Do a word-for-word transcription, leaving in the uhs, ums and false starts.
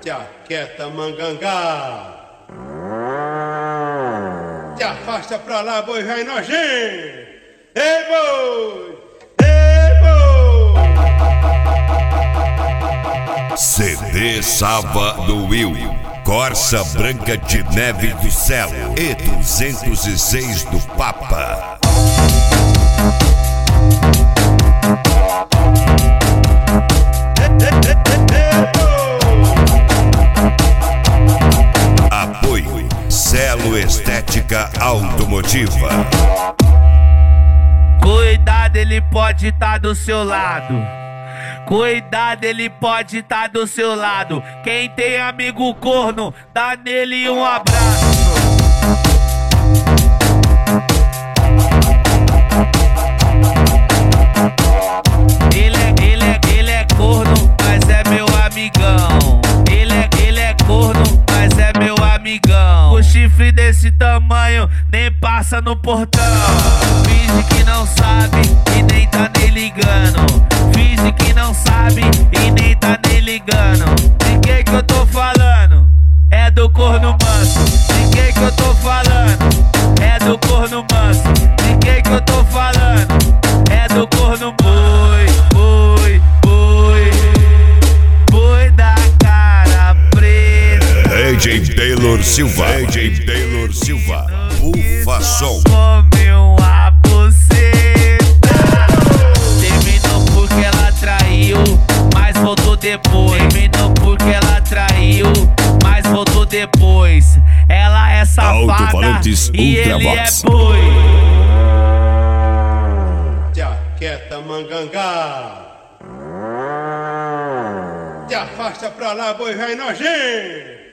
Jaqueta mangangá. Te afasta pra lá, boi vai nojento. Ei, boi! Ei, boi! C D Sava do Will, Corsa Branca de Neve do Céu e duzentos e seis do Papa. Apoio Celo Estética Automotiva. Cuidado, ele pode estar do seu lado. Cuidado, ele pode estar do seu lado. Quem tem amigo corno, dá nele um abraço. Ele é, ele é, ele é corno, mas é meu amigão. Ele é, ele é corno, mas é meu amigão. O chifre desse tamanho nem passa no portão. Finge que não sabe e nem tá nem ligando. Finge que não sabe e nem tá nem ligando. De quem que eu tô falando? É do corno manso. De quem que eu tô falando? É do corno manso. De quem que eu tô falando? É do corno boi, boi, boi. Boi da cara preta. D J Taylor Silva. D J Taylor Silva. Bufa Som. Come uma buceta. Terminou porque ela traiu, mas voltou depois. Terminou porque ela traiu, mas voltou depois. Ela é safada Alto-falantes e ele é Ultravox. boi. Jaqueta mangangá. Te afasta pra lá, boi vai nojento.